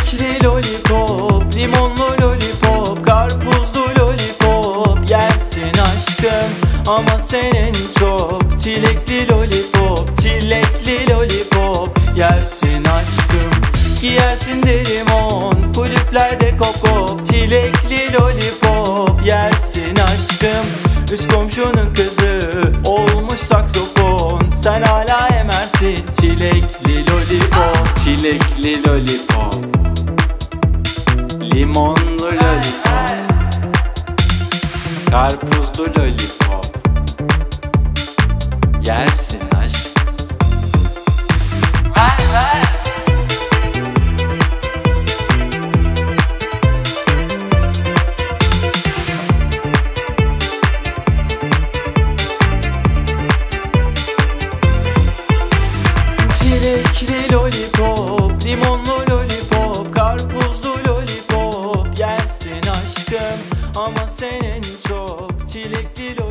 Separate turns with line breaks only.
Çilekli lollipop, limonlu lollipop, karpuzlu lollipop yersin aşkım ama senin çok. Çilekli lollipop, çilekli lollipop yersin aşkım. Giyersin de limon, kulüplerde kokop. Çilekli lollipop yersin aşkım. Üst komşunun kızı olmuş saksofon, sen hala emersin çilekli lollipop. Çilekli lollipop, limonlu lollipop, karpuzlu lollipop yersin aşkım. Ver ver. Çilekli lollipop, limonlu lollipop, karpuzlu lollipop yersin aşkım ama senin çok. Çilekli lollipop.